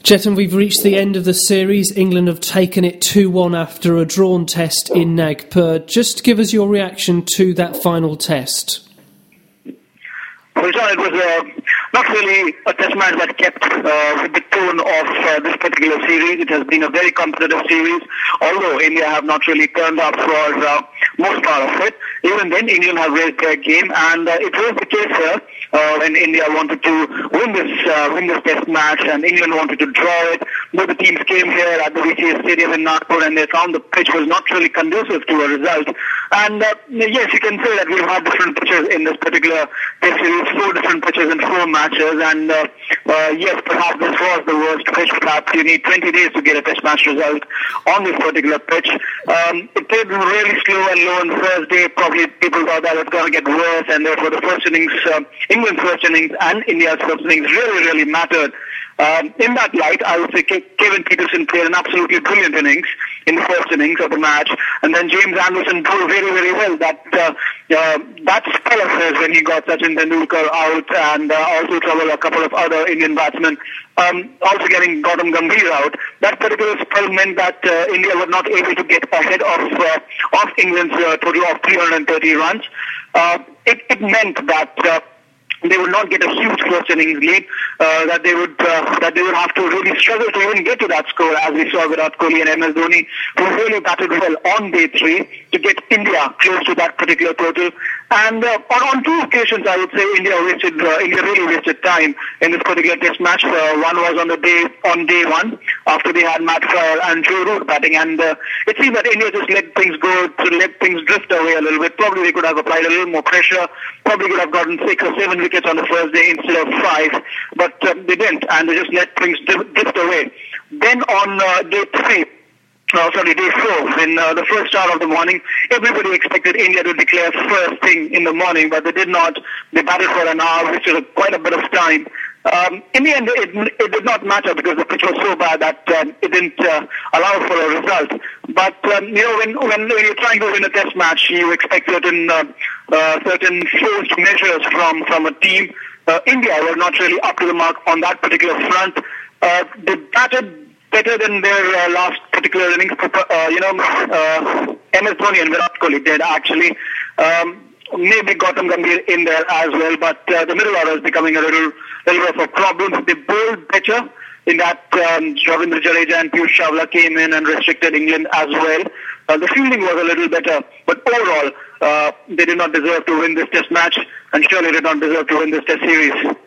Chetan, we've reached the end of the series. England have taken it 2-1 after a drawn test in Nagpur. Just give us your reaction to that final test. Well, John, it was not really a test match that kept with the tone of this particular series. It has been a very competitive series, although India have not really turned up for most part of it. Even then, England have raised their game, and it was the case here when India wanted to win this test match, and England wanted to draw it. Both the teams came here at the VCA Stadium in Nagpur, and they found the pitch was not really conducive to a result. And yes, you can say that we've had different pitches in this particular test series, 4 different pitches in 4 matches, and yes, perhaps this was the worst pitch. Perhaps you need 20 days to get a test match result on this particular pitch. It played really slow and low on the first day. Probably people thought that it was going to get worse, and therefore the first innings, England's first innings and India's first innings really mattered. In that light, I would say Kevin Pietersen played an absolutely brilliant innings in the first innings of the match, and then James Anderson bowled very well. That spell of his when he got Sachin Tendulkar out and also troubled a couple of other Indian batsmen, also getting Gautam Gambhir out. That particular spell meant that India were not able to get ahead of England's total of 330 runs. It meant that they would not get a huge first innings lead, that they would have to really struggle to even get to that score, as we saw Virat Kohli and MS Dhoni, who really batted well on day 3 to get India close to that particular total. And on 2 occasions, I would say India really wasted time in this particular test match. One was on day 1 after they had Matt Fryer and Joe Root batting, and it seemed that India just let things go, to let things drift away a little bit. Probably they could have applied a little more pressure. Probably could have gotten 6 or 7 wickets on the first day instead of 5, but they didn't, and they just let things drift away. Then on day 4, in the first hour of the morning, everybody expected India to declare first thing in the morning, but they did not. They batted for an hour, which is quite a bit of time. In the end, it did not matter because the pitch was so bad that it didn't allow for a result. But when you're trying to win a test match, you expect certain forced measures from a team. India were not really up to the mark on that particular front. They batted better than their last particular innings. MS Dhoni and Virat Kohli did actually. Maybe Gautam Gambhir in there as well, but the middle order is becoming a little bit of a problem. They bowled better in that Ravindra Jadeja and Piyush Chawla came in and restricted England as well. The fielding was a little better, but overall, they did not deserve to win this test match and surely did not deserve to win this test series.